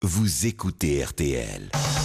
Vous écoutez RTL.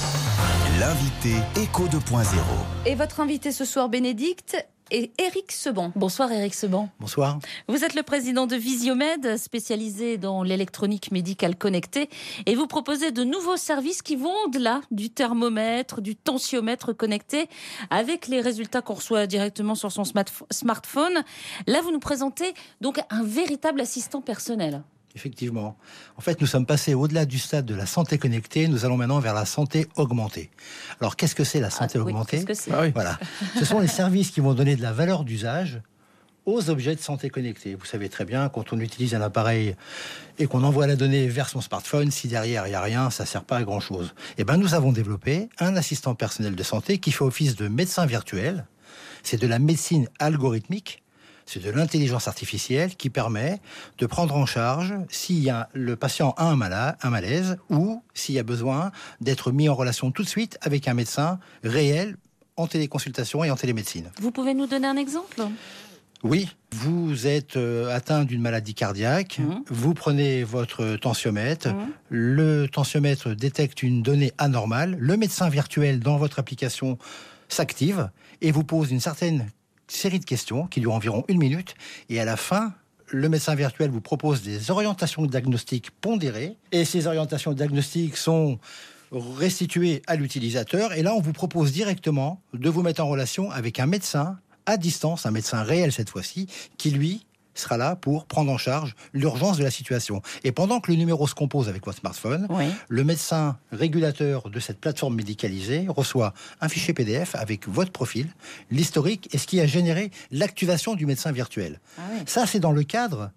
L'invité Écho 2.0. Et votre invité ce soir, Bénédicte, est Éric Seban. Bonsoir Éric Seban. Bonsoir. Vous êtes le président de Visiomed, spécialisé dans l'électronique médicale connectée. Et vous proposez de nouveaux services qui vont au-delà du thermomètre, du tensiomètre connecté, avec les résultats qu'on reçoit directement sur son smartphone. Là, vous nous présentez donc un véritable assistant personnel. Effectivement. En fait, nous sommes passés au-delà du stade de la santé connectée. Nous allons maintenant vers la santé augmentée. Alors, qu'est-ce que c'est la santé augmentée ? Qu'est-ce que c'est ? Voilà. Ce sont les services qui vont donner de la valeur d'usage aux objets de santé connectés. Vous savez très bien, quand on utilise un appareil et qu'on envoie la donnée vers son smartphone, si derrière il n'y a rien, ça ne sert pas à grand-chose. Eh bien, nous avons développé un assistant personnel de santé qui fait office de médecin virtuel. C'est de la médecine algorithmique. C'est de l'intelligence artificielle qui permet de prendre en charge si le patient a un malaise ou s'il y a besoin d'être mis en relation tout de suite avec un médecin réel en téléconsultation et en télémédecine. Vous pouvez nous donner un exemple ? Oui, vous êtes atteint d'une maladie cardiaque, vous prenez votre tensiomètre, le tensiomètre détecte une donnée anormale, le médecin virtuel dans votre application s'active et vous pose une certaine série de questions qui durent environ 1 minute et à la fin, le médecin virtuel vous propose des orientations diagnostiques pondérées et ces orientations diagnostiques sont restituées à l'utilisateur et là on vous propose directement de vous mettre en relation avec un médecin à distance, un médecin réel cette fois-ci, qui lui sera là pour prendre en charge l'urgence de la situation. Et pendant que le numéro se compose avec votre smartphone, le médecin régulateur de cette plateforme médicalisée reçoit un fichier PDF avec votre profil, l'historique et ce qui a généré l'activation du médecin virtuel. Ça, c'est dans le cadre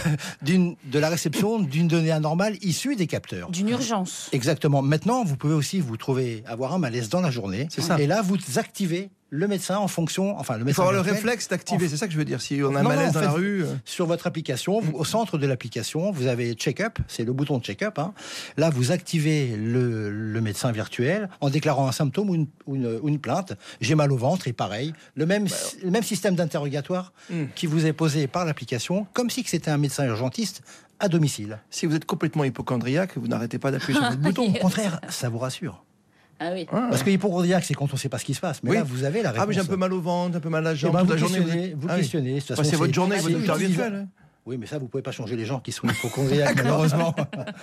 de la réception d'une donnée anormale issue des capteurs. D'une urgence. Exactement. Maintenant, vous pouvez aussi avoir un malaise dans la journée. C'est ça. Et là, vous activez le médecin en fonction... Il faut avoir le réflexe d'activer, c'est ça que je veux dire. Si on a un malaise dans la rue... Sur votre application, au centre de l'application, vous avez Check-up, c'est le bouton de Check-up. Là, vous activez le médecin virtuel en déclarant un symptôme ou une plainte. J'ai mal au ventre et pareil. Le même système d'interrogatoire qui vous est posé par l'application, comme si c'était un médecin urgentiste à domicile. Si vous êtes complètement hypochondriaque, vous n'arrêtez pas d'appuyer sur votre bouton. Au contraire, ça vous rassure. Ah oui. Parce que l'hypochondriaque, c'est quand on ne sait pas ce qui se passe. Mais là, vous avez la réponse. Ah, mais j'ai un peu mal au ventre, un peu mal à la jambe, toute la journée. Vous questionnez. De toute façon, c'est votre journée avec votre docteur virtuel. Oui, mais ça, vous ne pouvez pas changer les gens qui sont hypochondriaques, malheureusement.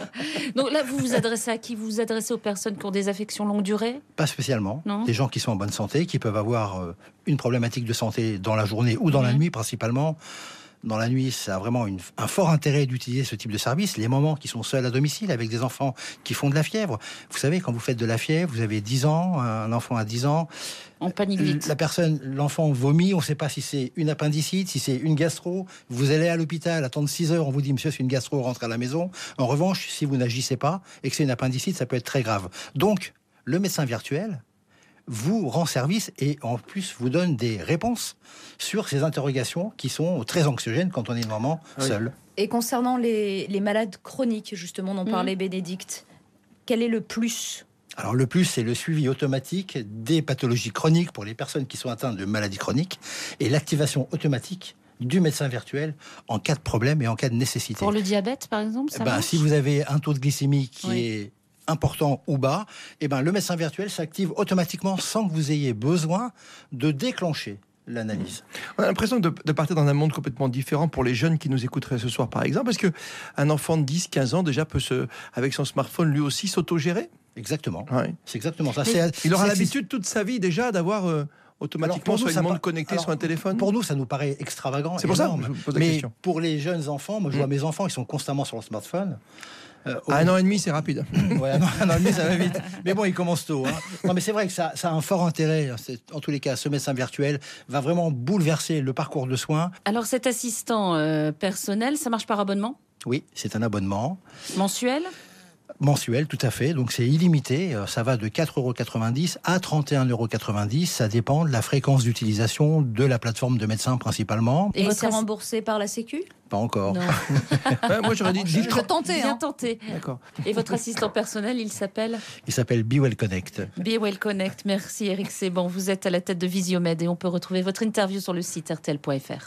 Donc là, vous vous adressez à qui ? Vous vous adressez aux personnes qui ont des affections longue durée ? Pas spécialement. Non. Des gens qui sont en bonne santé, qui peuvent avoir une problématique de santé dans la journée ou dans la nuit, principalement. Dans la nuit, ça a vraiment un fort intérêt d'utiliser ce type de service. Les mamans qui sont seules à domicile avec des enfants qui font de la fièvre. Vous savez, quand vous faites de la fièvre, vous avez 10 ans, un enfant a 10 ans. On panique vite. L'enfant vomit, on ne sait pas si c'est une appendicite, si c'est une gastro. Vous allez à l'hôpital, attendre 6 heures, on vous dit, monsieur, c'est une gastro, rentrez à la maison. En revanche, si vous n'agissez pas et que c'est une appendicite, ça peut être très grave. Donc, le médecin virtuel vous rend service et en plus vous donne des réponses sur ces interrogations qui sont très anxiogènes quand on est une maman seule. Et concernant les malades chroniques, justement, dont parlait Bénédicte, quel est le plus ? Alors le plus, c'est le suivi automatique des pathologies chroniques pour les personnes qui sont atteintes de maladies chroniques et l'activation automatique du médecin virtuel en cas de problème et en cas de nécessité. Pour le diabète, par exemple, ça marche ? Si vous avez un taux de glycémie qui est important ou bas, le médecin virtuel s'active automatiquement sans que vous ayez besoin de déclencher l'analyse. On a l'impression de partir dans un monde complètement différent pour les jeunes qui nous écouteraient ce soir, par exemple, parce qu'un enfant de 10-15 ans déjà peut, avec son smartphone, lui aussi s'auto-gérer. Exactement. Ouais. C'est exactement ça. Il aura l'habitude toute sa vie déjà d'avoir automatiquement soit une montre connectée, soit un téléphone. Pour nous, ça nous paraît extravagant. C'est pour énorme. ça que je vous pose la Mais question. pour les jeunes enfants, moi je vois mes enfants, ils sont constamment sur le smartphone. À 1 an et demi, c'est rapide. Ouais, 1 an et demi, ça va vite. Mais bon, ils commencent tôt. Non, mais c'est vrai que ça a un fort intérêt. En tous les cas, ce médecin virtuel va vraiment bouleverser le parcours de soins. Alors cet assistant personnel, ça marche par abonnement ? Oui, c'est un abonnement. Mensuel ? Mensuel, tout à fait. Donc c'est illimité. Ça va de 4,90 € à 31,90 €. Ça dépend de la fréquence d'utilisation de la plateforme de médecins principalement. Et c'est remboursé par la Sécu ? Pas encore. Non. Moi, j'aurais dit... Je tentais. Bien tenté. D'accord. Et votre assistant personnel, il s'appelle ? Il s'appelle Be Well Connect. Be Well Connect. Merci Éric Seban. Vous êtes à la tête de Visiomed et on peut retrouver votre interview sur le site rtl.fr.